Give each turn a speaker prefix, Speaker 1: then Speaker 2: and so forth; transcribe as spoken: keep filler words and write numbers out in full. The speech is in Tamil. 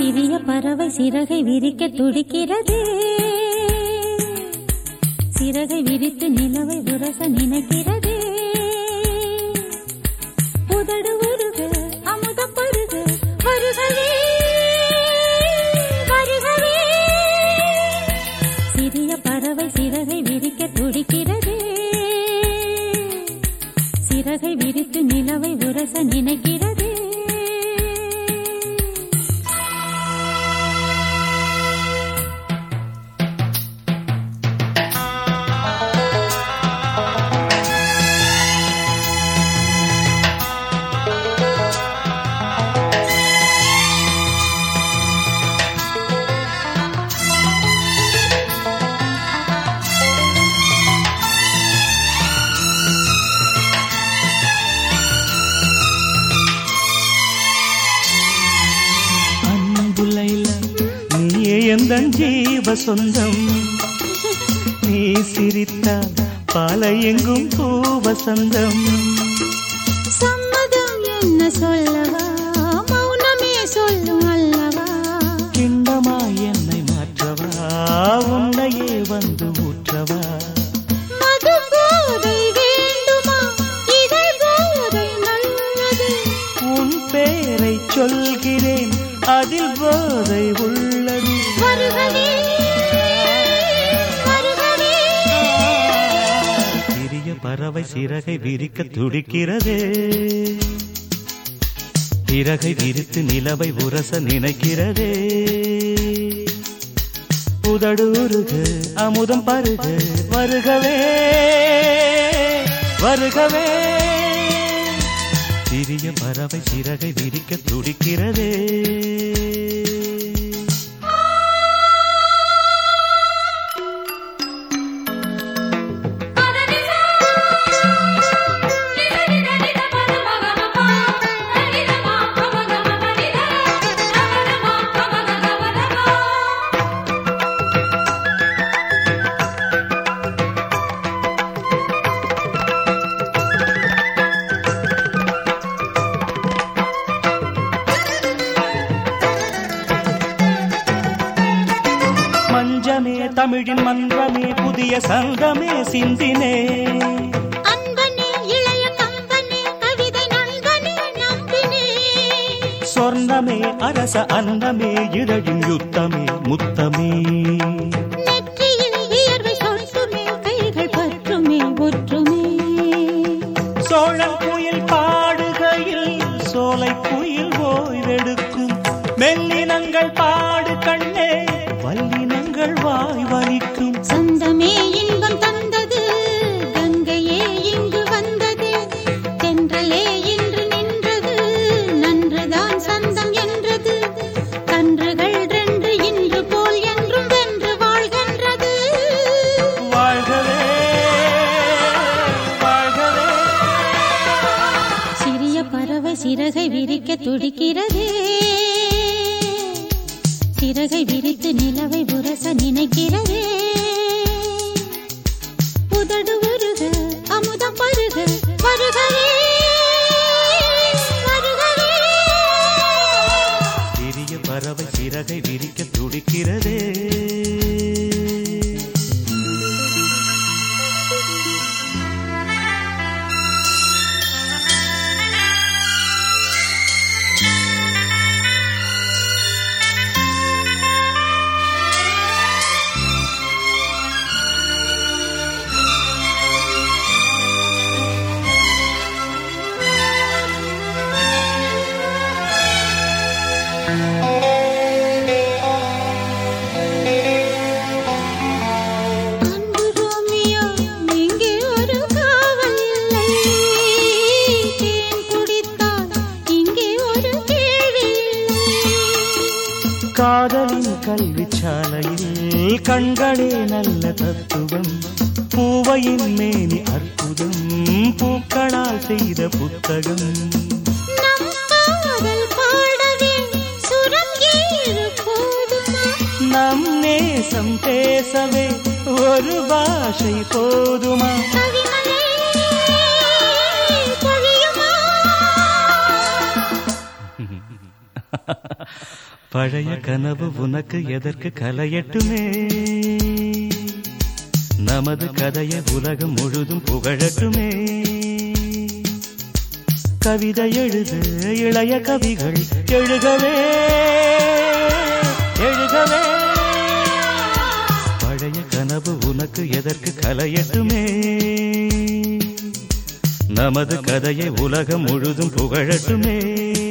Speaker 1: சிறிய பறவை சிறகை விரிக்க துடிக்கிறது. சிறகை விரித்து நிலவை உரச நினைக்கிறது. உதடு உருக அமுத பருக வருகவே வருகவே. சிறிய பறவை சிறகை விரிக்க துடிக்கிறது. சிறகை விரித்து நிலவை உரச நினைக்கிறது.
Speaker 2: எந்தன் ஜீவ சொந்தம் நீ சிரித்தால் பாலை எங்கும் பூவசந்தம்.
Speaker 1: சம்மதம் என்ன சொல்லவா மௌனமே சொல்லும் அல்லவா.
Speaker 2: கிண்ணமா என்னை மாற்றவா உன்னையே வந்து ஊற்றவா.
Speaker 1: மது போதை வேண்டுமா இதழ் போதை நல்லது.
Speaker 2: உன் பேரை சொல்கிறேன் அதில் போதை உள்ளது.
Speaker 1: வருகவே வருகவே.
Speaker 2: சிறிய பறவை சிறகை விரிக்க துடிக்கிறது. சிறகை விரித்து நிலவை உரச நினைக்கிறது. உதடு உருக அமுதம் பருக வருகவே வருகவே. சிறிய பறவை சிறகை விரிக்க துடிக்கிறது. மஞ்சமே தமிழின் மன்றமே புதிய சங்கமே சிந்தினே.
Speaker 1: அன்பனே இளைய கம்பனே கவிதை நண்பனே நம்பினே.
Speaker 2: சொர்ணமே அரச அன்னமே இதழின் யுத்தமே முத்தமே.
Speaker 1: நெற்றியில் வியர்வை சொட்டுமே கைகள் பற்றுமே ஒற்றுமே.
Speaker 2: சோழன் குயில் பாடுகையில் சோலை குயில் ஓய்வெடுக்கும். மெல்லினங்கள் பாடு கண்ணே வல்லினங்கள் வாய் வலிக்கும்.
Speaker 1: சொந்தமே இன்பம் தந்தது கங்கையே இங்கு வந்தது. தென்றலே இன்று நின்றது நன்றுதான் சந்தம் என்றது. கன்றுகள் ரெண்டு இன்று போல் என்றும் வென்று வாழ்கின்றது.
Speaker 2: வாழ்கவே வாழ்கவே.
Speaker 1: சிறிய பறவை சிறகை விரிக்க துடிக்கிறது. சிறகை விரித்து நிலவை உரச நினைக்கிறது. உதடு உருக அமுதம் பருக வருகவே வருகவே.
Speaker 2: சிறிய பறவை சிறகை விரிக்க துடிக்கிறது. காதலின் கல்வி சாலையில் கண்களே நல்ல தத்துவம். பூவையின் மேனி அற்புதம் பூக்களால் செய்த புத்தகம். நம் நேசம் பேசவே ஒரு பாஷை போதுமா. பழைய கனவு உனக்கு எதற்கு கலையட்டுமே நமது கதையை உலகம் முழுதும் புகழட்டுமே கவிதை எழுது இளைய கவிகள் எழுகவே எழுகவே பழைய கனவு உனக்கு எதற்கு கலையட்டுமே நமது கதையை உலகம் முழுதும் புகழட்டுமே